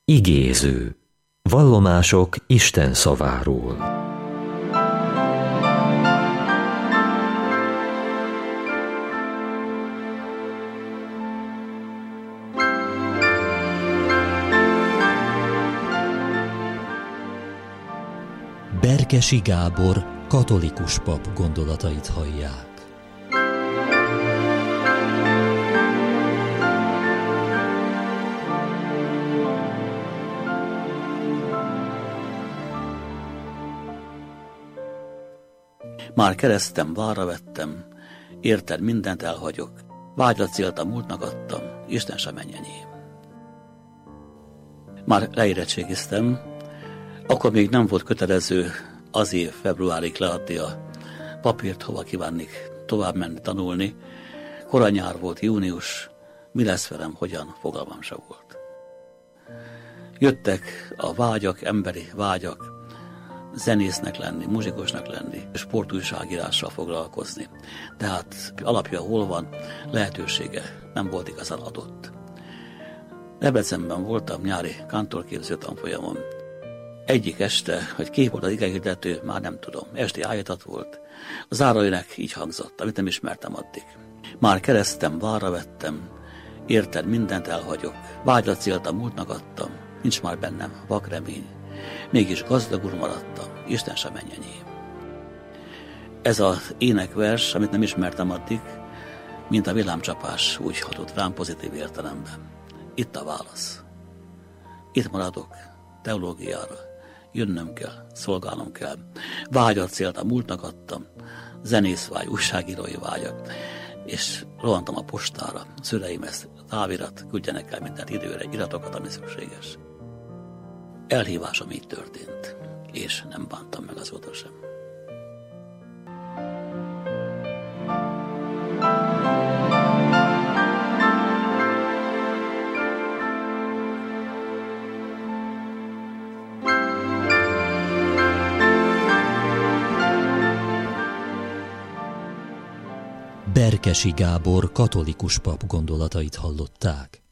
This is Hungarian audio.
Igéző. Vallomások Isten szaváról. Berkesi Gábor katolikus pap gondolatait hallják. Már keresztem, várra vettem, érted, mindent elhagyok. Vágyra célt a múltnak adtam, Isten sem mennyei. Már leérettségiztem, akkor még nem volt kötelező az év februárig leadni a papírt, hova kívánnék tovább menni, tanulni. Kora nyár volt, június, mi lesz velem, hogyan, fogalmam sem volt. Jöttek a vágyak, emberi vágyak, zenésznek lenni, muzsikusnak lenni, sportújságírással foglalkozni. Tehát alapja hol van, lehetősége nem volt igazán adott. Debrecenben voltam nyári kántorképző tanfolyamon. Egyik este, hogy ki volt az igehirdető, már nem tudom. Esti állítat volt. A záróének így hangzott, amit nem ismertem addig. Már keresztem, várra vettem, érted, mindent elhagyok. Vágyra célt a múltnak adtam, nincs már bennem vak remény. Mégis gazdagul maradtam, Isten sem mennyei. Ez az énekvers, amit nem ismertem addig, mint a villámcsapás, úgy hatott rám pozitív értelemben. Itt a válasz. Itt maradok, teológiára. Jönnöm kell, szolgálnom kell. Vágyat célt a múltnak adtam, zenészvágy, újságírói vágyak, és rohantam a postára. Szüleim ezt távirat, küldjenek el minden időre iratokat, ami szükséges. Elhívásom így történt, és nem bántam meg azóta sem. Berkesi Gábor katolikus pap gondolatait hallották.